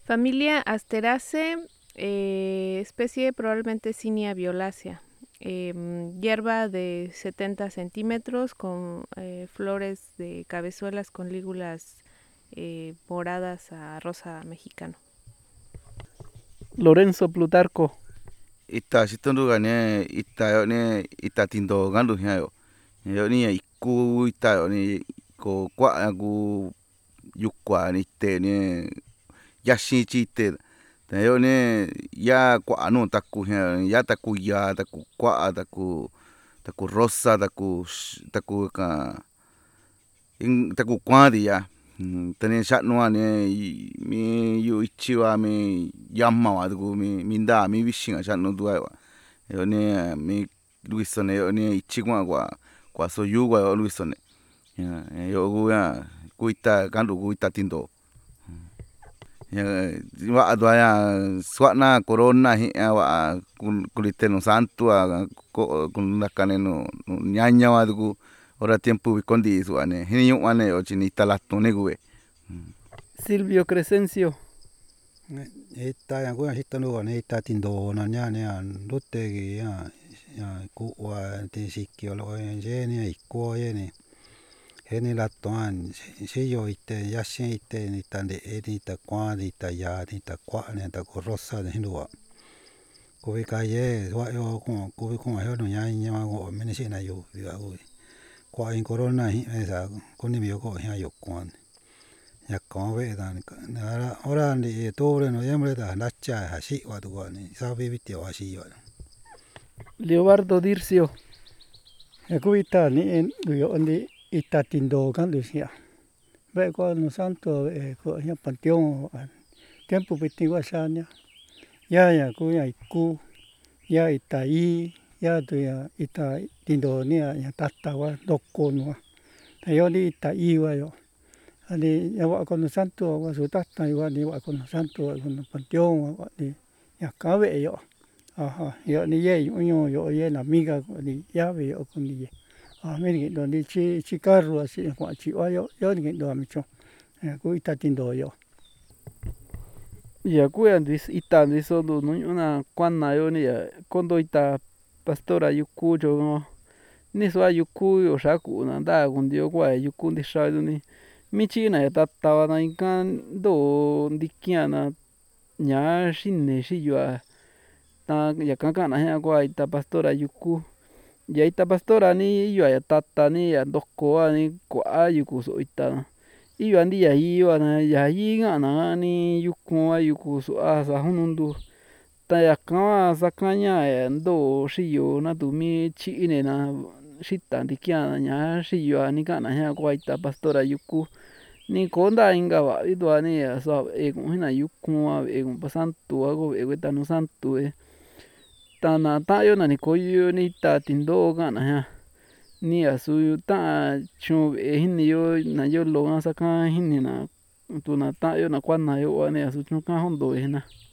Familia Asteraceae, especie probablemente Cynia violacea. Hierba de 70 centímetros con flores de cabezuelas con lígulas moradas a rosa mexicano. Lorenzo Plutarco. Ita sitonduga ne ita ne ita tindo gandu hiayo. Yo ni iku ita ni ko kwa gu yukwa ni te ni yashi chite. Te yo ne ya kwa no taku hiayo ya taku kwa taku rosa taku ka taku kwadi ya. Tene shatno ne mi yu ichiwa mi yamma wa dugu mi nda mi vishinga shatno duwa wa. Yo ne mi luisone yo ne ichigwa kwa so yu wa luisone. Yo gu ya kuita kandu kuita tindo. Wa adwa ya swana corona hi wa kuliteno santo kunakane no nyanya wa dugu ora tiempo vikondi suane hiniu wane yo chini talato negue. Silvio Crescencio. Ita yang kuya hita no ne ita tindo na nya ne lutegi ya ku wa te sikio lo ye ne iko ye ne heni la toan si yo ite ya sin ite ni tande ni ta kwa ni ta ya ni ta kwa ne ta ko rosa ne hinua ko vi ka ye wa yo ko vi ko yo no nya nya ma ko me ne si na yo vi ga ko kwa in corona hi esa ko ni mi yo ko ya yo kwan ya ko ve da ni ora ni octubre noviembre da na cha ha si wa du ni sa vi vi te wa si yo Leobardo Dircio. Kuita ni yo ni ita tindo kan lucia. Ve ko no santo ko ya panteón tiempo vitigua shania. Ya ku ya iku ya itai ya tu ya ita tindo ni ya tata wa doko no. Yo ni ita iwa yo. Ani ya wa con santo wa su tata wa ni wa con santo con panteón wa ni ya kabe yo. Yo ni ye yo ye na amiga ni ya ve yo con ni. Miri do ni chi carro así kwa chi wa yo ni do mi cho. Ku ita tindo yo. Ya kuya dis ita diso do no una kwana yo ni ya kondo ita pastora yuku yo ni so yuku yo shaku na nda gundio kwa yuku ndi sha ni michi na ya tata wa na inkan do ndikiana nya shine shi yo ta ya kaka na ya kwa ita pastora yuku ya ita pastora ni yo ya tata ni ya ndoko ni kwa yuku so ita iyo andi ya iyo na ya yinga na ni yuku wa yuku so asa junundu ta ya kan sakaña ndo shiyo na tu mi chi ne na xita ndikia ña xiyo ni kana ña kwa ita pastora yuku ni konda inga va idua ni so jina yuku wa santo wa go ta no santo ta na ta yo na ni koyo ni ta tindo kana ña ni asu ta chon jini yo na yo lo saka jini na tu na ta yo na kuana yo ni asu chon kan hondo na.